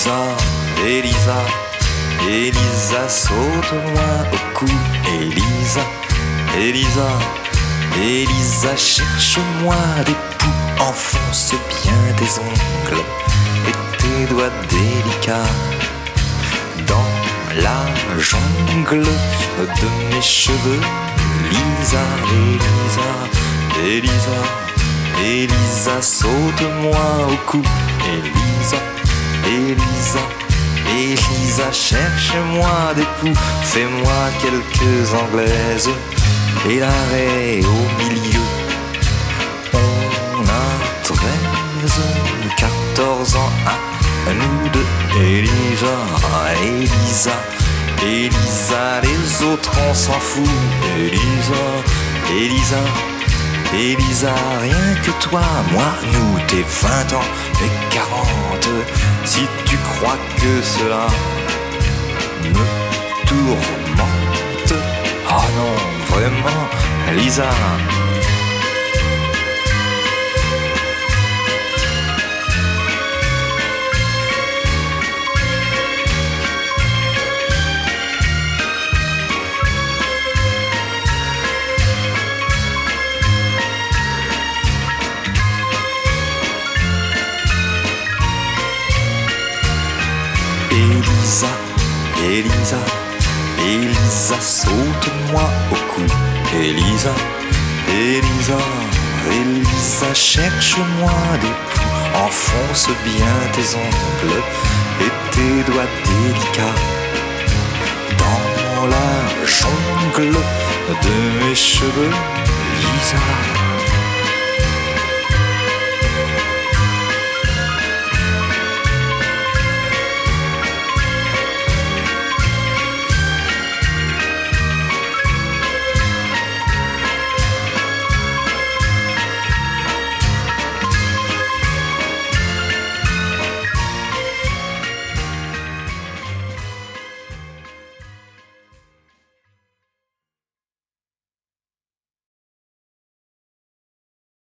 Elisa, Elisa, Elisa, saute-moi au cou. Elisa, Elisa, Elisa, cherche-moi des poux. Enfonce bien tes ongles et tes doigts délicats dans la jungle de mes cheveux. Elisa, Elisa, Elisa, Elisa, saute-moi au cou. Elisa, Elisa, Elisa, cherche-moi des poux. Fais-moi quelques anglaises et l'arrêt au milieu. On a 13 ou 14 ans à nous deux. Elisa, Elisa, Elisa, les autres on s'en fout. Elisa, Elisa, Elisa, rien que toi, moi, nous, tes 20 ans et 40. Si tu crois que cela me tourmente, oh non, vraiment, Elisa. Elisa, Elisa, Elisa, saute-moi au cou. Elisa, Elisa, Elisa, cherche-moi des poux. Enfonce bien tes ongles et tes doigts délicats dans la jungle de mes cheveux. Elisa.